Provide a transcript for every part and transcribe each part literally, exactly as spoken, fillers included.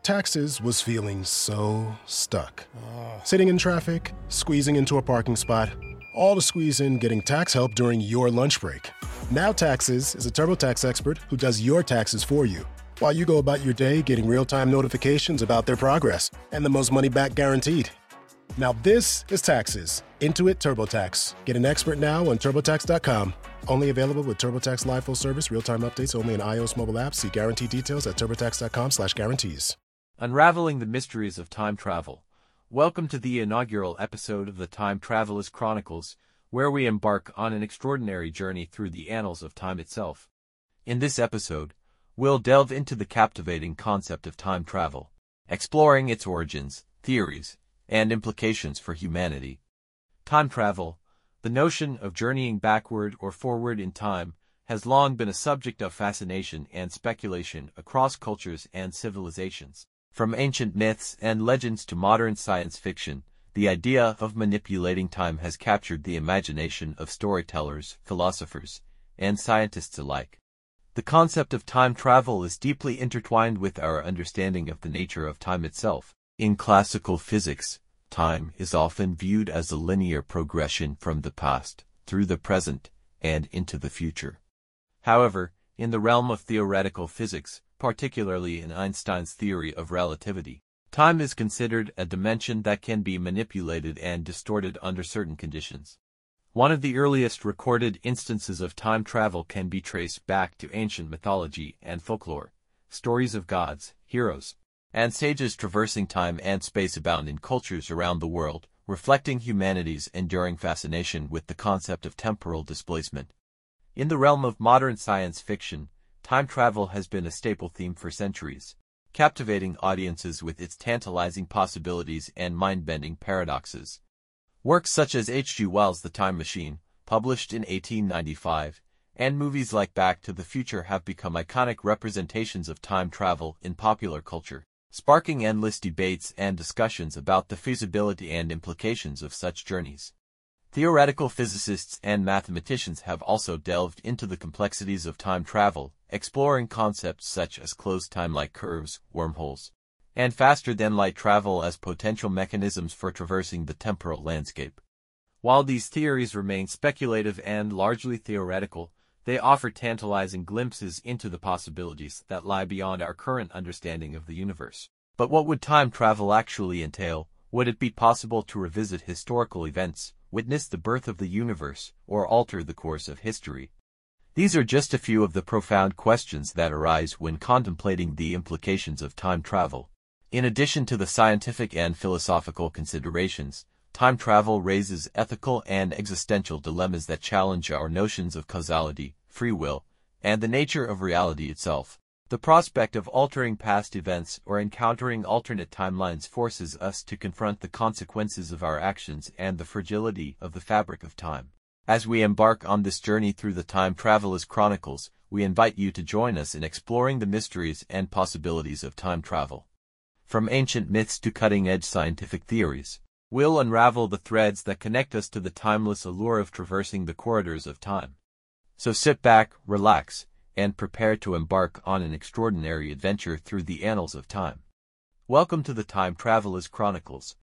Taxes was feeling so stuck. Sitting in traffic, squeezing into a parking spot, all to squeeze in getting tax help during your lunch break. Now Taxes is a TurboTax expert who does your taxes for you, while you go about your day getting real-time notifications about their progress and the most money back guaranteed. Now this is Taxes. Intuit TurboTax. Get an expert now on TurboTax dot com. Only available with TurboTax Live Full Service, real-time updates only in iOS mobile apps. See guarantee details at TurboTax dot com slash guarantees. Unraveling the mysteries of time travel. Welcome to the inaugural episode of the Time Travelers Chronicles, where we embark on an extraordinary journey through the annals of time itself. In this episode, we'll delve into the captivating concept of time travel, exploring its origins, theories, and implications for humanity. Time travel, the notion of journeying backward or forward in time, has long been a subject of fascination and speculation across cultures and civilizations. From ancient myths and legends to modern science fiction, the idea of manipulating time has captured the imagination of storytellers, philosophers, and scientists alike. The concept of time travel is deeply intertwined with our understanding of the nature of time itself. In classical physics, time is often viewed as a linear progression from the past, through the present, and into the future. However, in the realm of theoretical physics, particularly in Einstein's theory of relativity, time is considered a dimension that can be manipulated and distorted under certain conditions. One of the earliest recorded instances of time travel can be traced back to ancient mythology and folklore. Stories of gods, heroes, and sages traversing time and space abound in cultures around the world, reflecting humanity's enduring fascination with the concept of temporal displacement. In the realm of modern science fiction, time travel has been a staple theme for centuries, captivating audiences with its tantalizing possibilities and mind-bending paradoxes. Works such as H G Wells' The Time Machine, published in eighteen ninety-five, and movies like Back to the Future have become iconic representations of time travel in popular culture, sparking endless debates and discussions about the feasibility and implications of such journeys. Theoretical physicists and mathematicians have also delved into the complexities of time travel, exploring concepts such as closed time-like curves, wormholes, and faster-than-light travel as potential mechanisms for traversing the temporal landscape. While these theories remain speculative and largely theoretical, they offer tantalizing glimpses into the possibilities that lie beyond our current understanding of the universe. But what would time travel actually entail? Would it be possible to revisit historical events, witness the birth of the universe, or alter the course of history? These are just a few of the profound questions that arise when contemplating the implications of time travel. In addition to the scientific and philosophical considerations, time travel raises ethical and existential dilemmas that challenge our notions of causality, free will, and the nature of reality itself. The prospect of altering past events or encountering alternate timelines forces us to confront the consequences of our actions and the fragility of the fabric of time. As we embark on this journey through the Time Travelers Chronicles, we invite you to join us in exploring the mysteries and possibilities of time travel. From ancient myths to cutting-edge scientific theories, we'll unravel the threads that connect us to the timeless allure of traversing the corridors of time. So sit back, relax, and prepare to embark on an extraordinary adventure through the annals of time. Welcome to the Time Travelers Chronicles.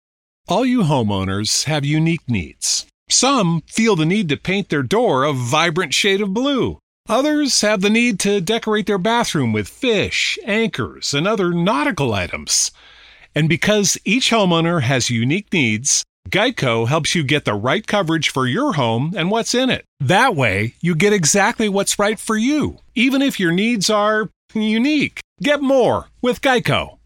All you homeowners have unique needs. Some feel the need to paint their door a vibrant shade of blue. Others have the need to decorate their bathroom with fish, anchors, and other nautical items. And because each homeowner has unique needs, Geico helps you get the right coverage for your home and what's in it. That way, you get exactly what's right for you, even if your needs are unique. Get more with Geico.